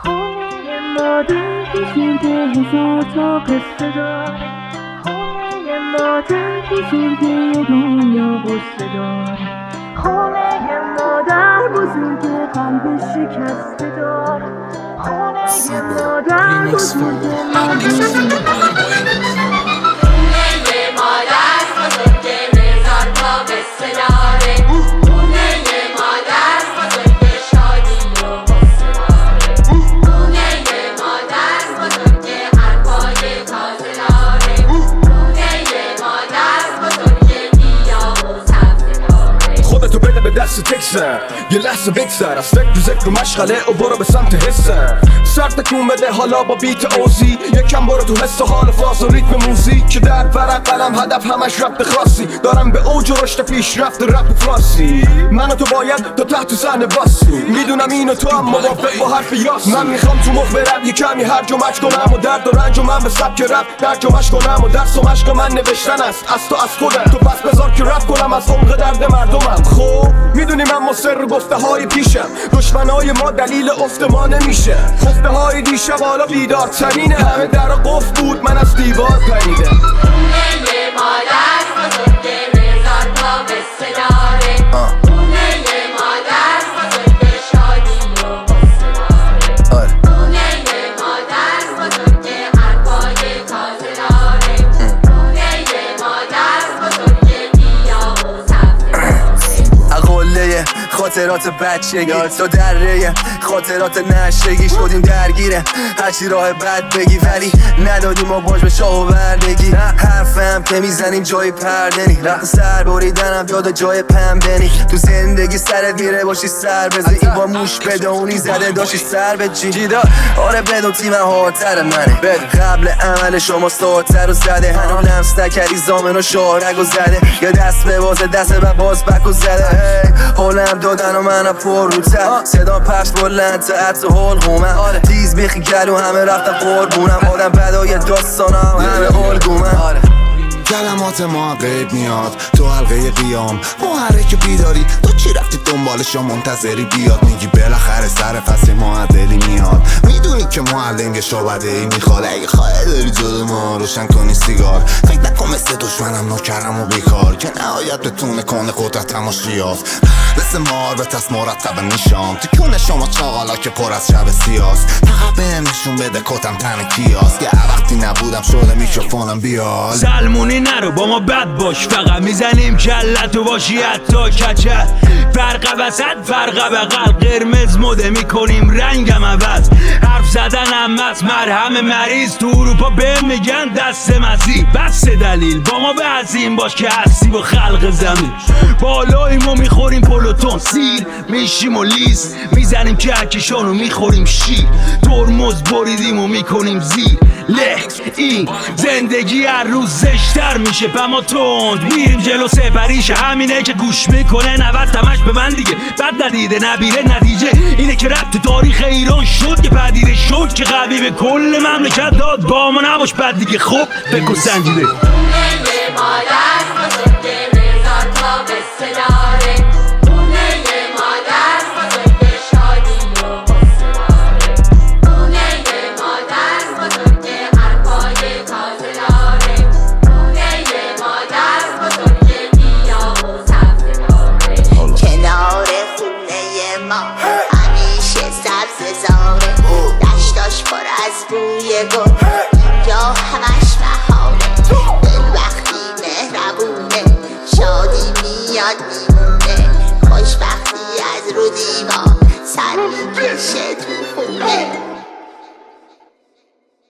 خونه مادر بزرگ هزار تا قصه دار، خونه مادر بزرگ دنیا قصه دار، خونه مادر بزرگ قلب شکسته دار، خونه مادر بزرگ دست تکسن یه لحظه بگذر از فکر و ذکر و مشغله و برو به سمت حسن سر تکون بده حالا با بیت اوزی یکم برو تو حس و حال فاز و ریتم موزیک که در ورق قلم هدف همش ربط خاصی دارم به اوج و رشد پیشرفت رپ فارسی من و تو باید تا تحت صحنه واسی میدونم اینو تو هم موافق با حرف یاسی من میخوام تو مخ برم یه کمی هرج و مرج کنم و درد و رنج و من به سبک رپ ترجمه‌اش کنم و درس و مشق من نوشتن است از تو از خودم تو پس بذار که رپ کنم از عمق درد مردمم خب میدونی من مصر گفته های پیشم دشمنای ما دلیل افت ما نمیشه خفته های دیشب حالا بیدار ترینه همه در قفل بود من از دیوار پریده خونه مادر بزرگ هزار تا قصه داره خونه مادر بزرگ شادی و قصه داره خونه مادر بزرگ حرفای تازه داره خونه مادر بزرگ بیا و سبزه قله خاطرات بچگی تو دره خاطرات نشگی شدیم درگیره هرچی راه بد بگی ولی ندادیم ما باج به شاه و بردگی حرفم که میزنیم جای پردنی رخت سر بریدنم یاد جای پنبنی تو زندگی سرت میره باشی سر بزی این با موش بدونی زده داشتی سر به جی آره بدون تیم هاتر منه قبل عمل شما ساتر رو زده هنو لمس نکردی زامن و شارک و زده یا دست به بازه دست به باز بک و زده حالم دادن و منم پر رو تر صدا پخش بلند تا عطر حلقومم تیز بیخی گلو همه رفتم قربونم آدم بدای داستانم همه الگومم کلمات ما غیب میاد تو حلقه قیام محرک بیداری تو چی رفتی دنبالش یا منتظری بیاد میگی بالاخره سر فصل معدلی میاد میدونی که معلم یه شعبده ای میخواد اگه خواهی داری جلو ما روشن کنی سیگار فکر نکن مثل دشمنم نوکرم و بیکار که نهایت بتونه کنه قدرتم و شیاف مثل مار به تست مرتب نیشام تو کونه شما چاقالا که پر از شب سیاست فقط بهم نشون بده کتم تن کیاست که وقتی نبودم شده میکروفونم بیاد سلمونی نرو با ما بد باش فقط میزنیم کلت و باشی حتی کچل فرق وسط فرق بغل قرمز مده میکنیم رنگم عوض حرف زدنم از مرهم مریض تو اروپا به میگن دست مسیح بس دلیل با ما به عظیم باش که هستی با خلق زمین بالاییم و میخوریم پلوتون سیر میشیم و لیست میزنیم کهکشان و میخوریم شیر ترمز بریدیم و میکنیم زیر له این زندگی هر روز زشتر میشه پما تند میریم جلو سپریش همینه که گوش میکنه 90 تمش به من دیگه بد ندیده نبیره نتیجه اینه که ربط تاریخ ایران شد که پدیده شد که قوی به کل مملکت داد با ما نباش بد دیگه خب بکن سنجیده مادر بزرگ هزار تا قصه داره خونه مادر بزرگ شادی و قصه داره خونه مادر بزرگ حرفای تازه داره خونه مادر بزرگ بیا و سبزه داره کنار خونه ما همیشه سبز زاره دشتاش پر از بوی گل اینجا همش بهاره دل وقتی مهربونه شادی میاد میمونه خوشبختی از رو دیوار سر میکشه